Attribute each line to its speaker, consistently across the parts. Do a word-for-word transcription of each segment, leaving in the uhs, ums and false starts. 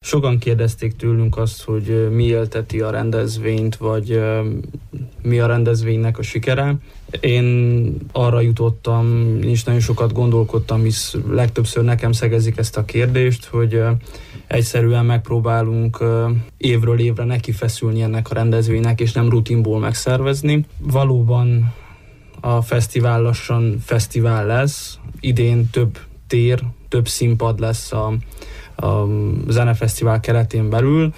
Speaker 1: Sokan kérdezték tőlünk azt, hogy mi élteti a rendezvényt, vagy mi a rendezvénynek a sikere. Én arra jutottam, és nagyon sokat gondolkodtam, hisz legtöbbször nekem szegezik ezt a kérdést, hogy egyszerűen megpróbálunk évről évre nekifeszülni ennek a rendezvénynek, és nem rutinból megszervezni. Valóban a fesztivál lassan fesztivál lesz, idén több tér, több színpad lesz a, a zenefesztivál keretén belül,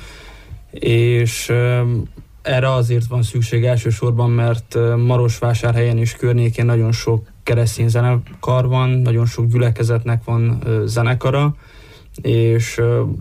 Speaker 1: és erre azért van szükség elsősorban, mert Marosvásárhelyen és környékén nagyon sok keresztény zenekar van, nagyon sok gyülekezetnek van zenekara, és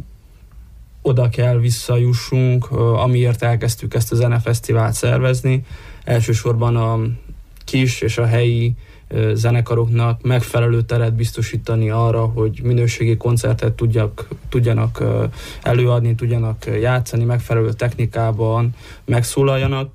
Speaker 1: oda kell visszajussunk, amiért elkezdtük ezt a zenefesztivált szervezni. Elsősorban a kis és a helyi zenekaroknak megfelelő teret biztosítani arra, hogy minőségi koncertet tudjak, tudjanak előadni, tudjanak játszani, megfelelő technikában megszólaljanak,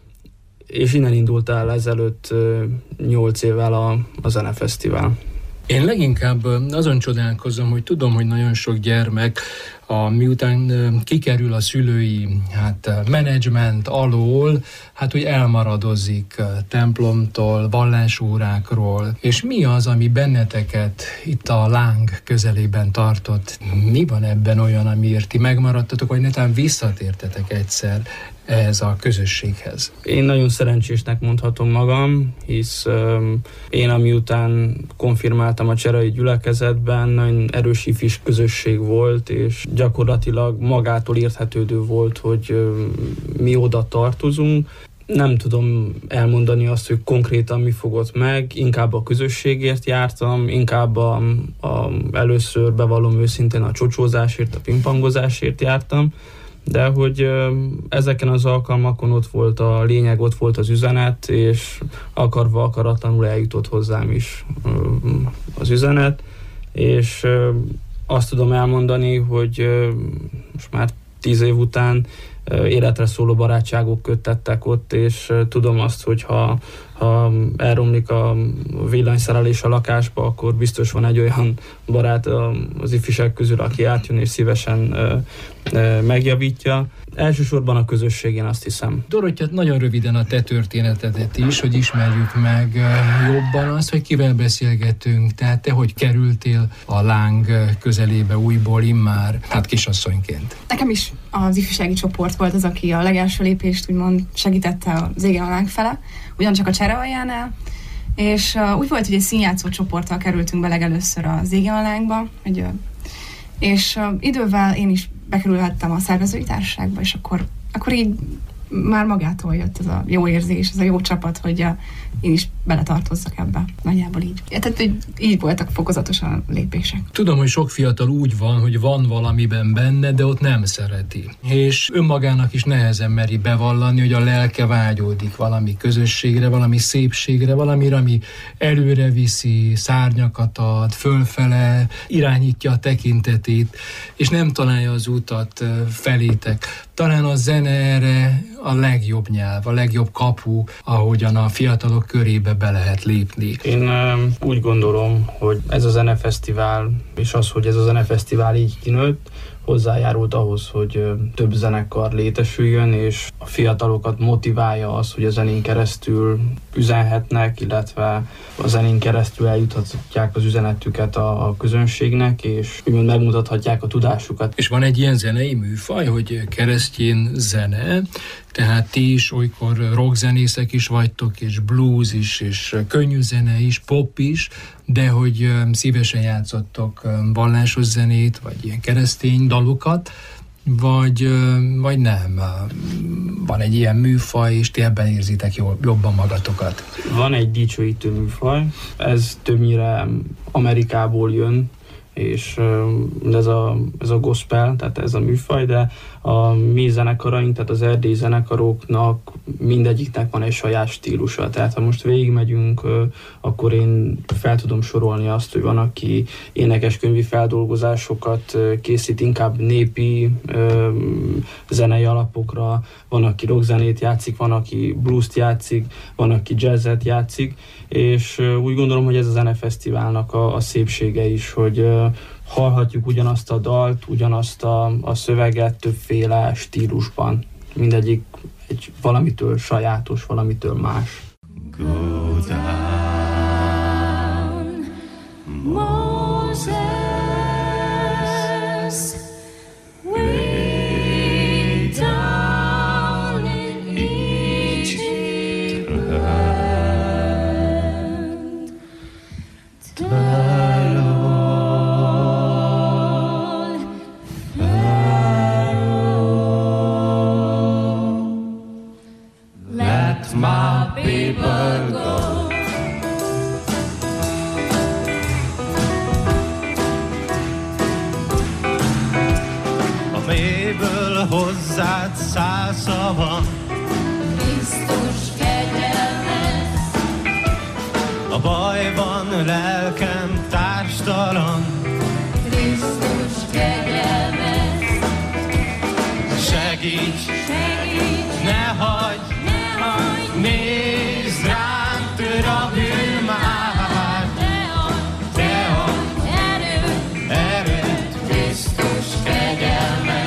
Speaker 1: és innen indult el ezelőtt nyolc évvel a, a zenefesztivál.
Speaker 2: Én leginkább azon csodálkozom, hogy tudom, hogy nagyon sok gyermek, a, miután kikerül a szülői hát, menedzsment alól, hát hogy elmaradozik templomtól, vallásórákról, és mi az, ami benneteket itt a láng közelében tartott? Mi van ebben olyan, amiért ti megmaradtatok, vagy netán visszatértetek egyszer ehhez a közösséghez?
Speaker 1: Én nagyon szerencsésnek mondhatom magam, hisz um, én amiután konfirmáltam a cserai gyülekezetben, nagyon erős ifis közösség volt, és gyakorlatilag magától érthetődő volt, hogy um, mi oda tartozunk. Nem tudom elmondani azt, hogy konkrétan mi fogott meg, inkább a közösségért jártam, inkább a, a, először bevallom őszintén a csocsózásért, a pingpongozásért jártam, de hogy ezeken az alkalmakon ott volt a lényeg, ott volt az üzenet, és akarva akaratlanul eljutott hozzám is az üzenet, és azt tudom elmondani, hogy most már tíz év után életre szóló barátságok köttettek ott, és tudom azt, hogy ha, ha elromlik a villanyszerelés a lakásba, akkor biztos van egy olyan barát az ifjúság közül, aki átjön és szívesen megjavítja. Elsősorban a közösségén, azt hiszem.
Speaker 2: Dorottya, nagyon röviden a te történetedet is, hogy ismerjük meg jobban azt, hogy kivel beszélgetünk. Tehát te hogy kerültél a láng közelébe újból immár, hát kisasszonyként?
Speaker 3: Nekem is az ifjúsági csoport volt az, aki a legelső lépést úgymond segítette az égen a láng fele, ugyancsak a Cserealjánál, és uh, úgy volt, hogy egy színjátszó csoporttal kerültünk be legelőször az égen a lángba, hogy, uh, és uh, idővel én is bekerülhettem a szervezői társaságba, és akkor, akkor így már magától jött ez a jó érzés, ez a jó csapat, hogy uh, én is beletartozzak ebbe. Nagyjából így. Tehát hogy így voltak fokozatosan a lépések.
Speaker 2: Tudom, hogy sok fiatal úgy van, hogy van valamiben benne, de ott nem szereti. És önmagának is nehezen meri bevallani, hogy a lelke vágyódik valami közösségre, valami szépségre, valamire, ami előre viszi, szárnyakat ad, fölfele, irányítja a tekintetét, és nem találja az utat felétek. Talán a zene erre a legjobb nyelv, a legjobb kapu, ahogyan a fiatalok körébe be lehet lépni.
Speaker 1: Én úgy gondolom, hogy ez a zenefesztivál, és az, hogy ez a zenefesztivál így kinőtt, hozzájárult ahhoz, hogy több zenekar létesüljön, és a fiatalokat motiválja az, hogy a zenén keresztül üzenhetnek, illetve a zenén keresztül eljuthatják az üzenetüket a, a közönségnek, és úgymond megmutathatják a tudásukat.
Speaker 2: És van egy ilyen zenei műfaj, hogy keresztény zene, tehát ti is olykor rockzenészek is vagytok, és blues is, és könnyű zene is, pop is, de hogy szívesen játszottok vallásos zenét, vagy ilyen keresztény dalokat, vagy, vagy nem. Van egy ilyen műfaj, és ti ebben érzitek jobban magatokat.
Speaker 1: Van egy dicsőítő műfaj, ez többnyire Amerikából jön, és ez a, ez a gospel, tehát ez a műfaj, de a mi zenekaraink, tehát az erdélyi zenekaroknak mindegyiknek van egy saját stílusa. Tehát ha most végigmegyünk, akkor én fel tudom sorolni azt, hogy van, aki énekeskönyvi feldolgozásokat készít inkább népi zenei alapokra, van, aki rockzenét játszik, van, aki bluest játszik, van, aki jazzet játszik, és úgy gondolom, hogy ez a zenefesztiválnak a, a szépsége is, hogy hallhatjuk ugyanazt a dalt, ugyanazt a, a szöveget többféle stílusban. Mindegyik egy valamitől sajátos, valamitől más. Go down, Moses, way down in Egypt land, tell all Pharaoh, let my people go. Mélyből hozzád száll szava, Krisztus kegyelmet. A bajban lelkem társtalan, Krisztus kegyelmet. Segíts, segíts, ne hagyd, ne hagyd, nézd rám, tör a bűn már. Te adj, te adj erőt, erőt, Krisztus kegyelmet.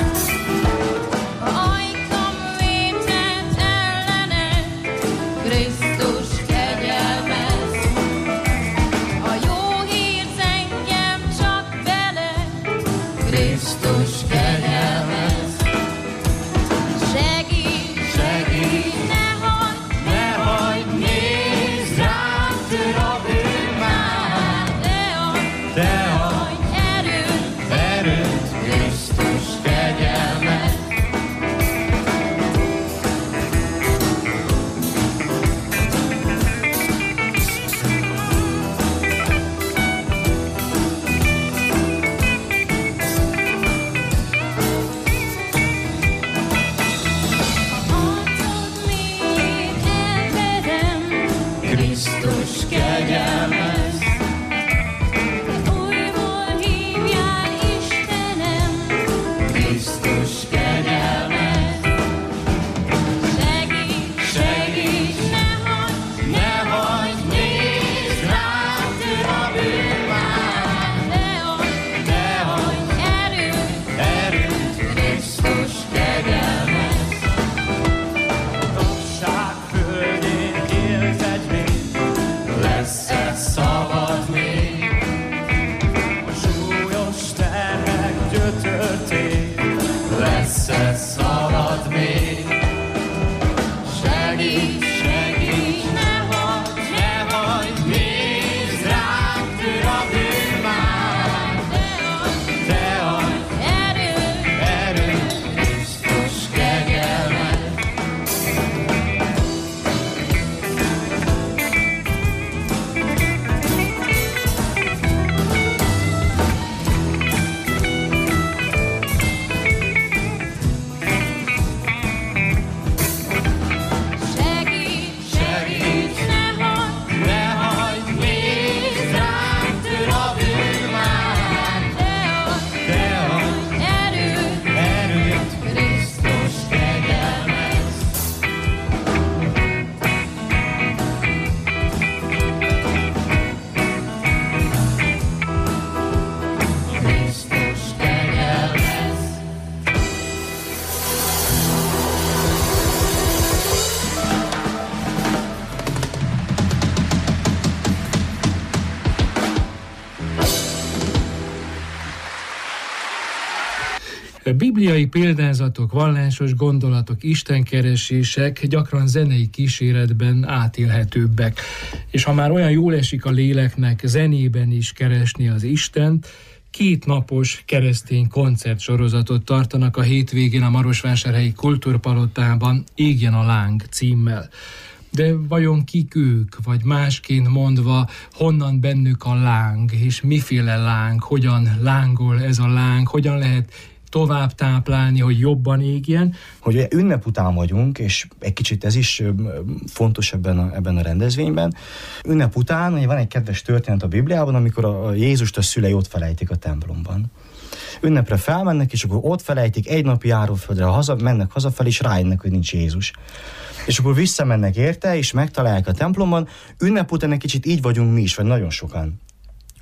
Speaker 2: Bibliai példázatok, vallásos gondolatok, istenkeresések gyakran zenei kíséretben átélhetőbbek. És ha már olyan jól esik a léleknek zenében is keresni az Istent, két napos keresztény koncertsorozatot tartanak a hétvégén a Marosvásárhelyi Kultúrpalotában, Égjen a láng címmel. De vajon kik ők, vagy másként mondva, honnan bennük a láng, és miféle láng, hogyan lángol ez a láng, hogyan lehet tovább táplálni, hogy jobban égjen?
Speaker 4: Hogy ünnep után vagyunk, és egy kicsit ez is fontos ebben a, ebben a rendezvényben. Ünnep után van egy kedves történet a Bibliában, amikor a Jézust a szülei ott felejtik a templomban. Ünnepre felmennek, és akkor ott felejtik, egy napi járóföldre haza, mennek hazafelé, és rájönnek, hogy nincs Jézus. És akkor visszamennek érte, és megtalálják a templomban. Ünnep után egy kicsit így vagyunk mi is, vagy nagyon sokan.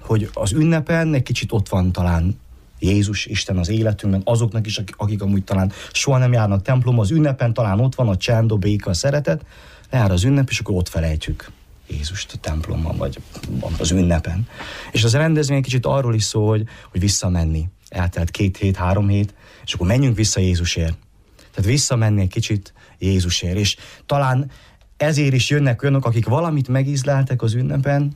Speaker 4: hogy az ünnepen egy kicsit ott van talán Jézus, Isten az életünkben, azoknak is, akik amúgy talán soha nem járnak templomba, az ünnepen talán ott van a csend, a béka, a szeretet, lejár az ünnep, és akkor ott felejtjük Jézust a templomban, vagy az ünnepen. És az a rendezvény kicsit arról is szól, hogy, hogy visszamenni. Eltelt két hét, három hét, és akkor menjünk vissza Jézusért. Tehát visszamenni egy kicsit Jézusért. És talán ezért is jönnek olyanok, akik valamit megízleltek az ünnepen,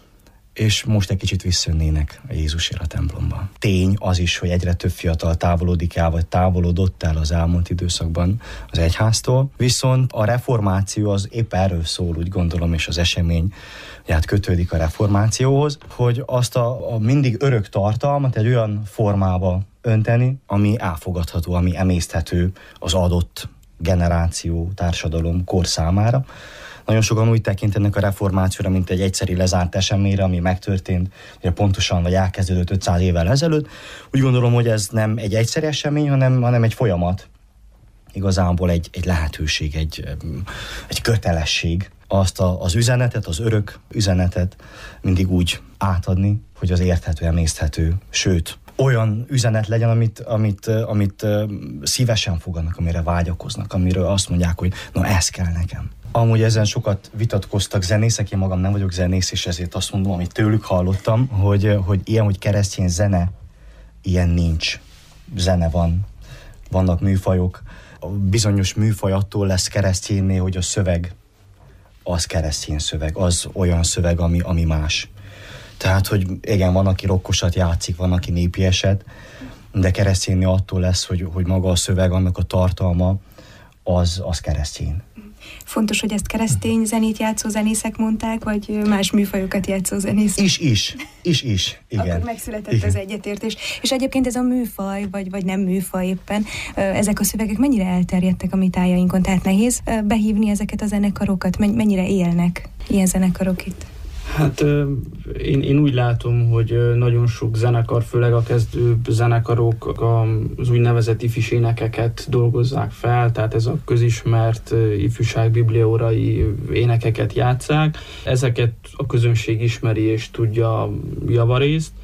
Speaker 4: és most egy kicsit visszajönnének a Jézusért a templomba. Tény az is, hogy egyre több fiatal távolodik el, vagy távolodott el az elmúlt időszakban az egyháztól. Viszont a reformáció az épp erről szól, úgy gondolom, és az esemény hát kötődik a reformációhoz, hogy azt a, a mindig örök tartalmat egy olyan formába önteni, ami elfogadható, ami emészthető az adott generáció, társadalom, kor számára. Nagyon sokan úgy tekintenek a reformációra, mint egy egyszeri lezárt eseményre, ami megtörtént, ugye pontosan vagy elkezdődött ötszáz évvel ezelőtt. Úgy gondolom, hogy ez nem egy egyszeri esemény, hanem, hanem egy folyamat. Igazából egy, egy lehetőség, egy, egy kötelesség. Azt a, az üzenetet, az örök üzenetet mindig úgy átadni, hogy az érthető, emészthető, sőt, olyan üzenet legyen, amit, amit, amit szívesen fogadnak, amire vágyakoznak, amiről azt mondják, hogy na ez kell nekem. Amúgy ezen sokat vitatkoztak zenészek, én magam nem vagyok zenész, és ezért azt mondom, amit tőlük hallottam, hogy, hogy ilyen, hogy keresztény zene, ilyen nincs. Zene van, vannak műfajok. A bizonyos műfaj attól lesz keresztényné, hogy a szöveg az keresztény szöveg, az olyan szöveg, ami, ami más. Tehát, hogy igen, van, aki rokkosat játszik, van, aki népieset, de keresztényné attól lesz, hogy, hogy maga a szöveg, annak a tartalma, az, az keresztény.
Speaker 5: Fontos, hogy ezt keresztény zenét játszó zenészek mondták, vagy más műfajokat játszó zenészek?
Speaker 4: Is, is. Is, is. Igen.
Speaker 5: Akkor megszületett
Speaker 4: igen.
Speaker 5: az egyetértés. És egyébként ez a műfaj, vagy, vagy nem műfaj éppen, ezek a szövegek mennyire elterjedtek a mi tájainkon? Tehát nehéz behívni ezeket a zenekarokat? mennyire élnek ilyen zenekarok itt?
Speaker 1: Hát én, én úgy látom, hogy nagyon sok zenekar, főleg a kezdő zenekarok az úgynevezett ifis énekeket dolgozzák fel, tehát ez a közismert ifjúság bibliaórai énekeket játsszák. Ezeket a közönség ismeri és tudja javarészt.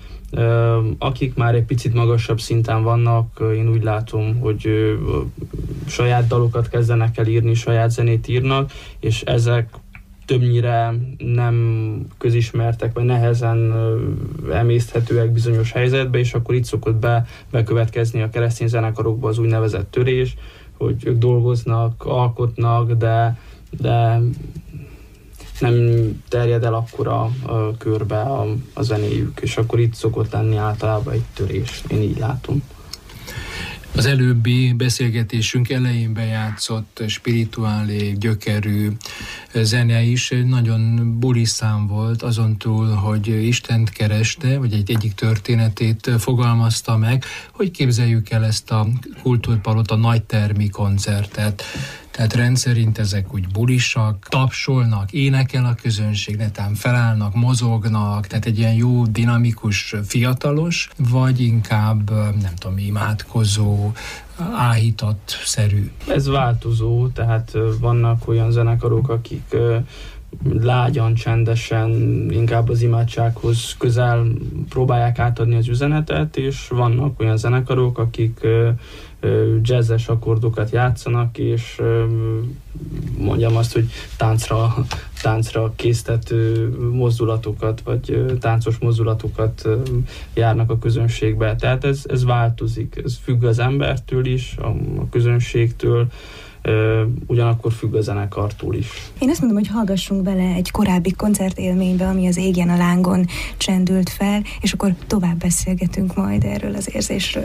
Speaker 1: Akik már egy picit magasabb szinten vannak, én úgy látom, hogy saját dalokat kezdenek el írni, saját zenét írnak, és ezek többnyire nem közismertek, vagy nehezen emészthetőek bizonyos helyzetbe, és akkor itt szokott be, bekövetkezni a keresztény zenekarokba az úgynevezett törés, hogy ők dolgoznak, alkotnak, de, de nem terjed el akkora a körbe a, a zenéjük, és akkor itt szokott lenni általában egy törés. Én így látom.
Speaker 2: Az előbbi beszélgetésünk elején bejátszott spirituálé, gyökerű zene is nagyon buliszám volt, azon túl, hogy Istent kereste, vagy egy egyik történetét fogalmazta meg, hogy képzeljük el ezt a Kultúrpalota nagytermi koncertet. Tehát rendszerint ezek úgy bulisak, tapsolnak, énekel a közönség, netán felállnak, mozognak, tehát egy ilyen jó, dinamikus, fiatalos, vagy inkább, nem tudom, imádkozó, áhított-szerű.
Speaker 1: Ez változó, tehát vannak olyan zenekarok, akik lágyan, csendesen, inkább az imádsághoz közel próbálják átadni az üzenetet, és vannak olyan zenekarok, akik jazzes akkordokat játszanak, és mondjam azt, hogy táncra, táncra késztető mozdulatokat, vagy táncos mozdulatokat járnak a közönségbe. Tehát ez, ez változik, ez függ az embertől is, a, a közönségtől, ugyanakkor függ a zenekartól is.
Speaker 5: Én azt mondom, hogy hallgassunk bele egy korábbi koncertélménybe, ami az Égjen a lángon csendült fel, és akkor tovább beszélgetünk majd erről az érzésről.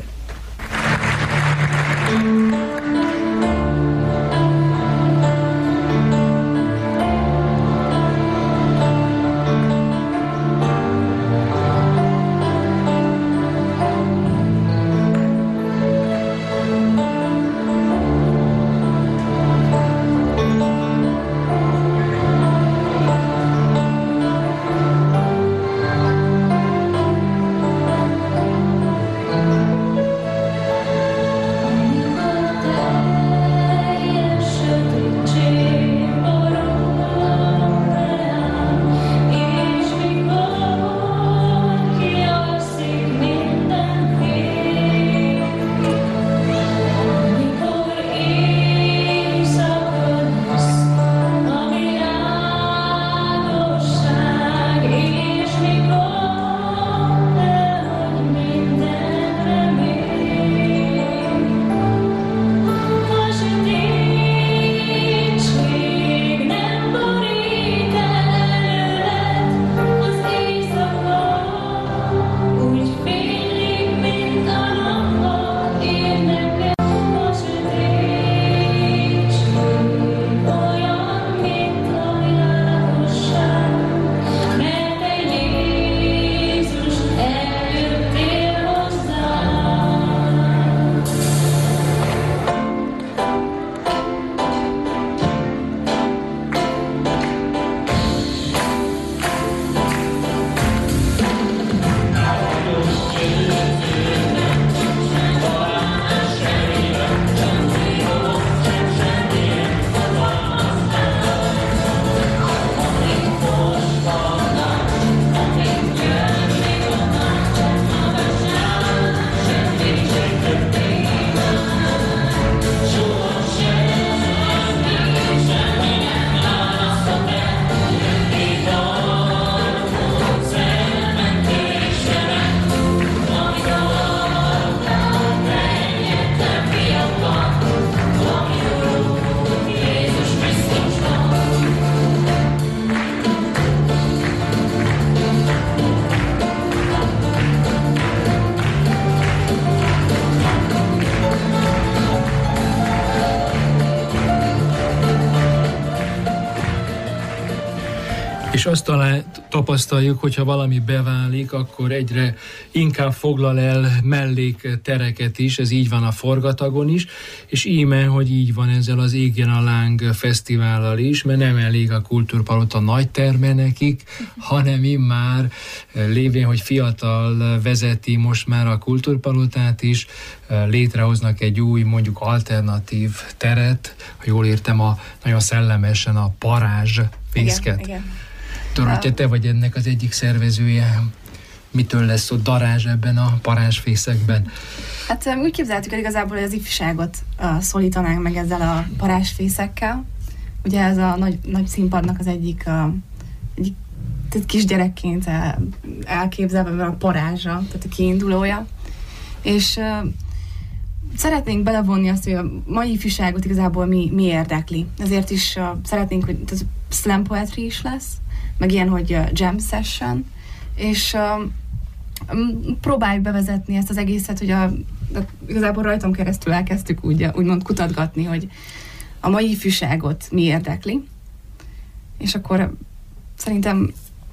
Speaker 2: És azt talán tapasztaljuk, hogyha valami beválik, akkor egyre inkább foglal el melléktereket is, ez így van a Forgatagon is, és íme, hogy így van ezzel az Égjen a Láng fesztivállal is, mert nem elég a Kultúrpalota nagy terme nekik, hanem immár lévén, hogy fiatal vezeti most már a Kultúrpalotát is, létrehoznak egy új, mondjuk alternatív teret, ha jól értem, a, nagyon szellemesen a Parázs fészket.
Speaker 3: Igen, igen.
Speaker 2: Dorottya, te vagy ennek az egyik szervezője. Mitől lesz ott darázs ebben a parázsfészekben?
Speaker 3: Hát úgy képzeltük el igazából, hogy az ifjúságot uh, szólítanánk meg ezzel a parázsfészekkel. Ugye ez a nagy, nagy színpadnak az egyik, uh, egyik tehát kisgyerekként el, elképzelve a parázsa, tehát a kiindulója. És uh, szeretnénk belevonni azt, hogy a mai ifjúságot igazából mi, mi érdekli. Ezért is uh, szeretnénk, hogy ez slam poetry is lesz, meg ilyen, hogy uh, jam session, és uh, um, próbáljuk bevezetni ezt az egészet, hogy a, a, igazából rajtam keresztül elkezdtük úgy, úgymond kutatgatni, hogy a mai ifjúságot mi érdekli, és akkor szerintem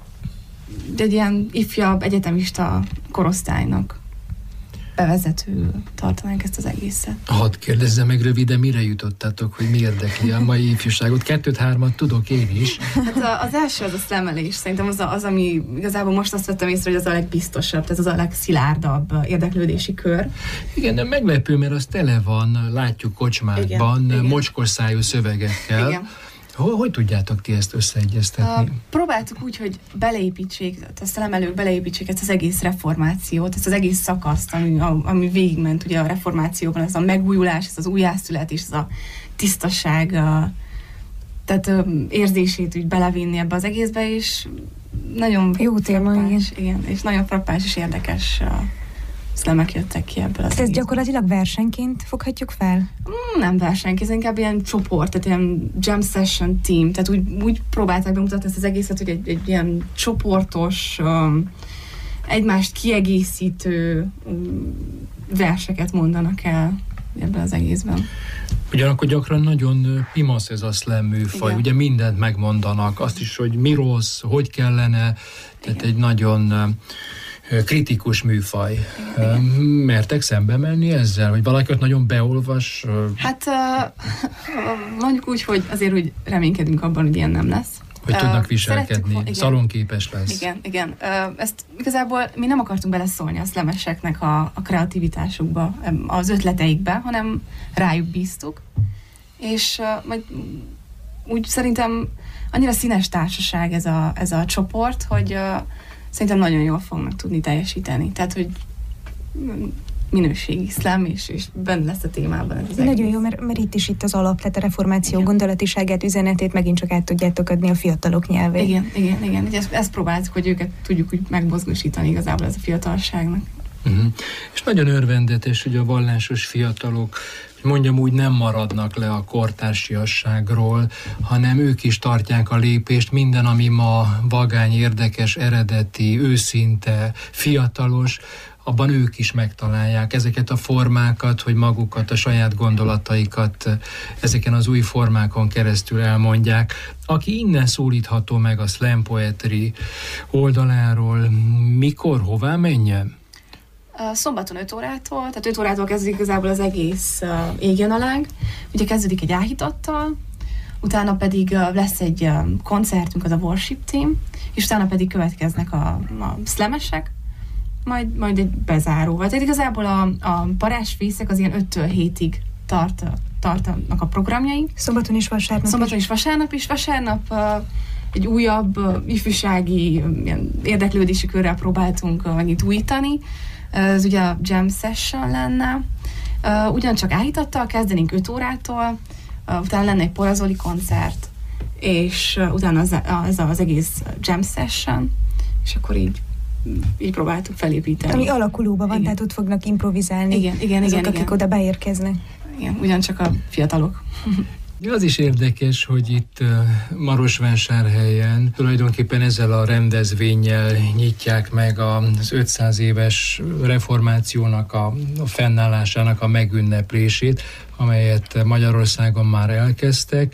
Speaker 3: egy ilyen ifjabb egyetemista korosztálynak bevezető tartanánk ezt az egészet.
Speaker 2: Hadd kérdezzem meg röviden, mire jutottátok, hogy mi érdekli a mai ifjúságot? Kettőt-hármat tudok én is.
Speaker 3: Hát az első az a szlemelés. Szerintem az, a, az, ami igazából most azt vettem észre, hogy az a legbiztosabb, tehát az a legszilárdabb érdeklődési kör.
Speaker 2: Igen, de meglepő, mert az tele van, látjuk kocsmákban, igen, mocskos szájú szövegekkel. Igen. Hogy, hogy tudjátok ti ezt összeegyeztetni? Uh,
Speaker 3: próbáltuk úgy, hogy beleépítsék, a szelemelők beleépítsék ezt az egész reformációt, ezt az egész szakaszt, ami, ami végigment ugye a reformációban, ez a megújulás, ez az újjászületés, ez a tisztaság, a, tehát a érzését úgy belevinni ebbe az egészbe, és nagyon
Speaker 5: jó téma, igen.
Speaker 3: igen. És nagyon frappáns és érdekes szlemek jöttek ki ebből az.
Speaker 5: Ez gyakorlatilag versenként foghatjuk fel?
Speaker 3: Mm, nem versenként, ez inkább ilyen csoport, tehát ilyen jam session team, tehát úgy, úgy próbálták bemutatni ezt az egészet, hogy egy, egy ilyen csoportos, um, egymást kiegészítő um, verseket mondanak el ebben az egészben.
Speaker 2: Ugyanakkor gyakran nagyon pimasz ez a slam műfaj, igen. Ugye mindent megmondanak, azt is, hogy mi rossz, hogy kellene, tehát igen. Egy nagyon kritikus műfaj. Igen. Mertek szembe menni ezzel? Hogy valaki ott nagyon beolvas?
Speaker 3: Hát mondjuk úgy, hogy azért úgy reménykedünk abban, hogy ilyen nem lesz.
Speaker 2: Hogy tudnak viselkedni, Szerettük, szalonképes lesz.
Speaker 3: Igen, igen. Ezt igazából mi nem akartunk beleszólni a szlemeseknek a, a kreativitásukba, az ötleteikbe, hanem rájuk bíztuk. És majd úgy szerintem annyira színes társaság ez a, ez a csoport, hogy szerintem nagyon jól fognak tudni teljesíteni. Tehát, hogy minőségi szlám, és, és benne lesz a témában. Ez
Speaker 5: nagyon egész. Jó, mert, mert itt is itt az alap, tehát a reformáció igen. gondolatiságát, üzenetét megint csak át tudjátok adni a fiatalok nyelvén.
Speaker 3: Igen, igen, igen. Ezt, ezt próbáltuk, hogy őket tudjuk úgy megmozgósítani igazából ez a fiatalságnak.
Speaker 2: Uh-huh. És nagyon örvendetes, hogy a vallásos fiatalok, mondjam úgy, nem maradnak le a kortársiasságról, hanem ők is tartják a lépést, minden, ami ma vagány, érdekes, eredeti, őszinte, fiatalos, abban ők is megtalálják ezeket a formákat, hogy magukat, a saját gondolataikat ezeken az új formákon keresztül elmondják. Aki innen szólítható meg a slam poetry oldaláról, mikor, hová menjen?
Speaker 3: Szombaton öt órától, tehát öt órától kezdődik igazából az egész uh, Égjen a Láng. Ugye kezdődik egy áhítattal, utána pedig uh, lesz egy uh, koncertünk, az a Worship Team, és utána pedig következnek a, a szlemesek, majd, majd egy bezáróval. Tehát igazából a, a parázsfészek az ilyen öttől hétig tart, tartanak a programjaink.
Speaker 5: Szombaton és vasárnap
Speaker 3: Szombaton
Speaker 5: is.
Speaker 3: és vasárnap is. Vasárnap uh, egy újabb uh, ifjúsági ilyen érdeklődési körrel próbáltunk uh, megint újítani. Ez ugye a jam session lenne. Uh, ugyancsak áhítattal kezdenénk öt órától, uh, utána lenne egy porazoli koncert, és uh, utána az, az, az egész jam session, és akkor így, így próbáltuk felépíteni.
Speaker 5: Ami alakulóban van, igen. Tehát ott fognak improvizálni.
Speaker 3: Igen, igen,
Speaker 5: azok,
Speaker 3: igen.
Speaker 5: akik
Speaker 3: igen.
Speaker 5: oda beérkeznek.
Speaker 3: Igen, ugyancsak a fiatalok.
Speaker 2: Az is érdekes, hogy itt Marosvásárhelyen tulajdonképpen ezzel a rendezvénnyel nyitják meg az ötszáz éves reformációnak, a, a fennállásának a megünneplését, amelyet Magyarországon már elkezdtek,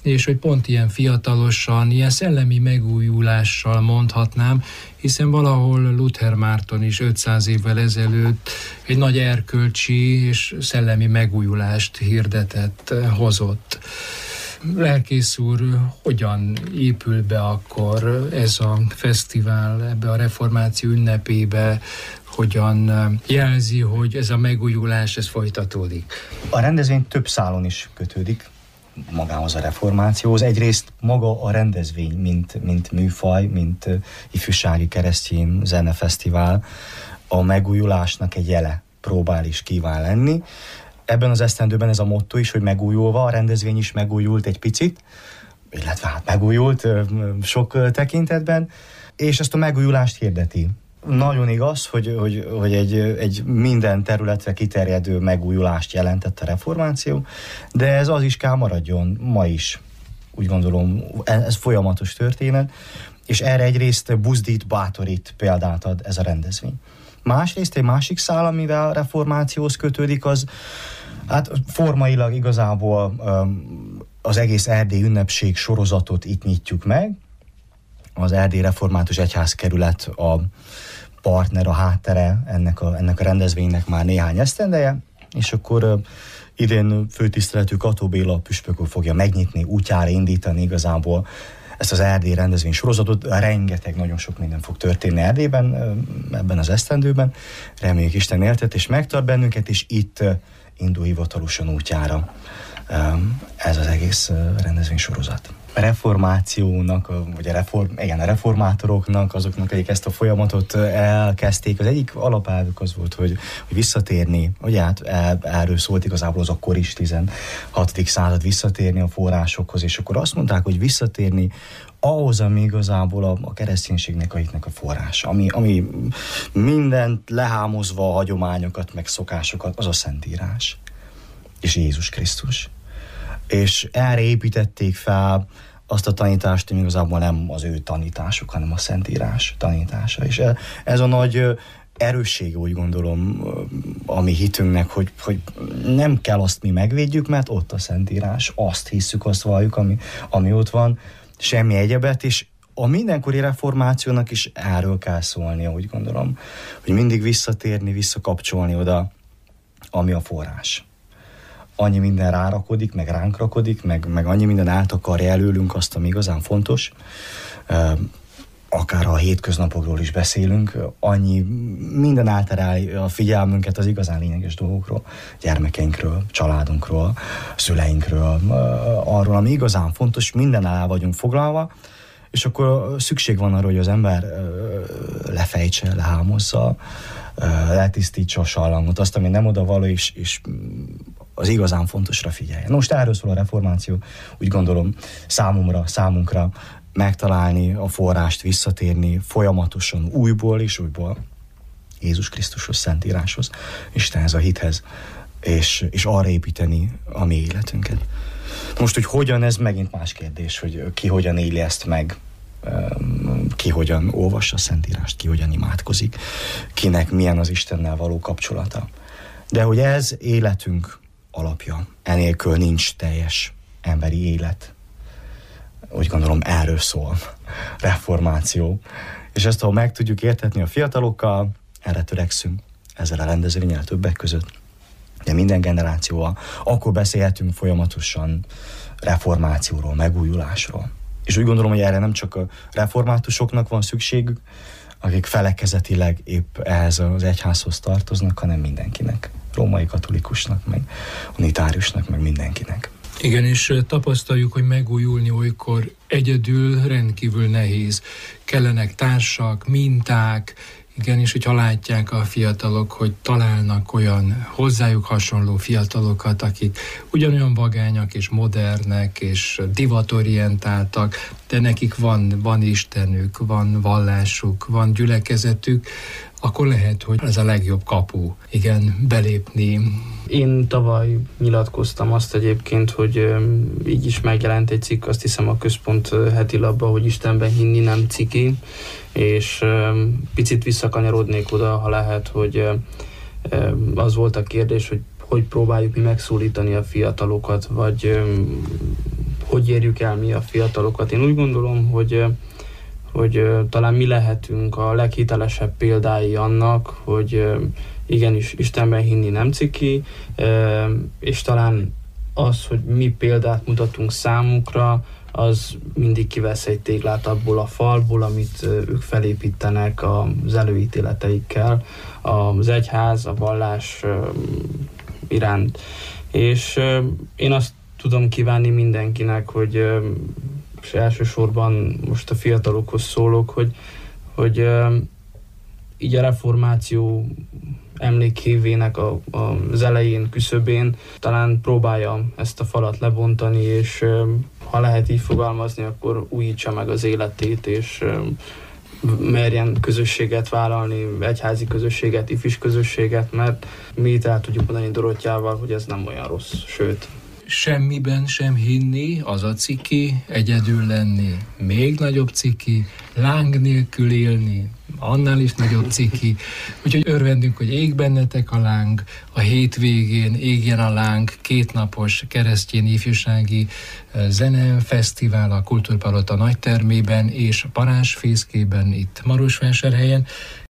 Speaker 2: és hogy pont ilyen fiatalosan, ilyen szellemi megújulással mondhatnám, hiszen valahol Luther Márton is ötszáz évvel ezelőtt egy nagy erkölcsi és szellemi megújulást hirdetett, hozott. Lelkész úr, hogyan épül be akkor ez a fesztivál ebbe a reformáció ünnepébe, hogyan jelzi, hogy ez a megújulás, ez folytatódik?
Speaker 4: A rendezvény több szálon is kötődik magához a reformációhoz. Egyrészt maga a rendezvény, mint, mint műfaj, mint ifjúsági keresztény zenefesztivál a megújulásnak egy jele próbál is kíván lenni. Ebben az esztendőben ez a motto is, hogy megújulva, a rendezvény is megújult egy picit, illetve hát megújult sok tekintetben, és ezt a megújulást hirdeti. Nagyon igaz, hogy, hogy, hogy egy, egy minden területre kiterjedő megújulást jelentett a reformáció, de ez az is kell maradjon ma is. Úgy gondolom, ez folyamatos történet, és erre egyrészt buzdít, bátorít példát ad ez a rendezvény. Másrészt egy másik szál, amivel a reformációhoz kötődik, az hát formailag igazából az egész erdélyi ünnepség sorozatot itt nyitjuk meg. Az Erdélyi Református Egyházkerület a partner, a háttere ennek a, ennek a rendezvénynek már néhány esztendeje, és akkor idén főtiszteletű Kató Béla püspök úr fogja megnyitni, útjára indítani igazából ezt az erdélyi rendezvény sorozatot. Rengeteg, nagyon sok minden fog történni Erdélyben ebben az esztendőben. Reméljük Isten éltet és megtart bennünket, és itt indul hivatalosan útjára ez az egész rendezvény sorozat. A reformációnak, vagy a, reform, igen, a reformátoroknak, azoknak, akik ezt a folyamatot elkezdték, az egyik alapelvük az volt, hogy, hogy visszatérni, ugye hát el, erről szólt igazából az akkor is tizenhatodik század, visszatérni a forrásokhoz, és akkor azt mondták, hogy visszatérni ahhoz, ami igazából a, a kereszténységnek a hitnek a forrása, ami, ami mindent lehámozva, a hagyományokat, meg szokásokat, az a Szentírás és Jézus Krisztus. És erre építették fel azt a tanítást, hogy igazából nem az ő tanításuk, hanem a Szentírás tanítása. És ez a nagy erőssége, úgy gondolom, a mi hitünknek, hogy, hogy nem kell azt mi megvédjük, mert ott a Szentírás, azt hisszük, azt valljuk, ami, ami ott van, semmi egyebet, és a mindenkori reformációnak is erről kell szólnia, úgy gondolom, hogy mindig visszatérni, visszakapcsolni oda, ami a forrás. Annyi minden rárakodik, meg ránk rakodik, meg, meg annyi minden átakarja előlünk azt, ami igazán fontos. Akár a hétköznapokról is beszélünk, annyi minden elterel a figyelmünket az igazán lényeges dolgokról, gyermekeinkről, családunkról, szüleinkről, arról, ami igazán fontos, minden el vagyunk foglalva, és akkor szükség van arra, hogy az ember lefejtse, lehámozza, letisztítsa a sallangot, azt, ami nem odavaló, és, és az igazán fontosra figyeljen. Most erről szól a reformáció, úgy gondolom számomra, számunkra megtalálni a forrást, visszatérni folyamatosan újból és újból Jézus Krisztushoz, Szentíráshoz, Istenhez, a hithez, és, és arra építeni a mi életünket. Most, hogy hogyan, ez megint más kérdés, hogy ki hogyan éli ezt meg, ki hogyan olvassa a Szentírást, ki hogyan imádkozik, kinek milyen az Istennel való kapcsolata. De hogy ez életünk alapja, enélkül nincs teljes emberi élet. Úgy gondolom, erről szól reformáció. És ezt, ha meg tudjuk értetni a fiatalokkal, erre törekszünk, ezzel a rendezvényel többek között, de minden generációval, akkor beszélhetünk folyamatosan reformációról, megújulásról. És úgy gondolom, hogy erre nem csak a reformátusoknak van szükségük, akik felekezetileg épp ehhez az egyházhoz tartoznak, hanem mindenkinek. Római katolikusnak, meg unitáriusnak, meg mindenkinek.
Speaker 2: Igen, és tapasztaljuk, hogy megújulni olykor egyedül rendkívül nehéz. Kellenek társak, minták, igen, és hogyha látják a fiatalok, hogy találnak olyan hozzájuk hasonló fiatalokat, akik ugyanolyan vagányak és modernek és divatorientáltak, de nekik van, van Istenük, van vallásuk, van gyülekezetük, akkor lehet, hogy ez a legjobb kapu, igen, belépni.
Speaker 1: Én tavaly nyilatkoztam azt egyébként, hogy így is megjelent egy cikk, azt hiszem a Központ heti labba, hogy Istenben hinni nem ciki, és picit visszakanyarodnék oda, ha lehet, hogy az volt a kérdés, hogy hogy próbáljuk mi megszólítani a fiatalokat, vagy hogy érjük el mi a fiatalokat. Én úgy gondolom, hogy, hogy talán mi lehetünk a leghitelesebb példái annak, hogy igenis Istenben hinni nem ciki, és talán az, hogy mi példát mutatunk számukra, az mindig kivesz egy téglát abból a falból, amit ők felépítenek az előítéleteikkel, az egyház, a vallás iránt. És én azt tudom kívánni mindenkinek, hogy és elsősorban most a fiatalokhoz szólok, hogy, hogy így a reformáció emlékévének a, a, az elején, küszöbén talán próbálja ezt a falat lebontani, és ha lehet így fogalmazni, akkor újítsa meg az életét, és merjen közösséget vállalni, egyházi közösséget, ifis közösséget, mert mi itt el tudjuk mondani Dorottyával, hogy ez nem olyan rossz, sőt.
Speaker 2: Semmiben sem hinni, az a ciki, egyedül lenni, még nagyobb ciki, láng nélkül élni, annál is nagyobb ciki. Úgyhogy örvendünk, hogy ég bennetek a láng, a hétvégén égjen a láng, kétnapos keresztény ifjúsági zenefesztivál a Kultúrpalota nagytermében és a Parázsfészkében itt Marosvásárhelyen.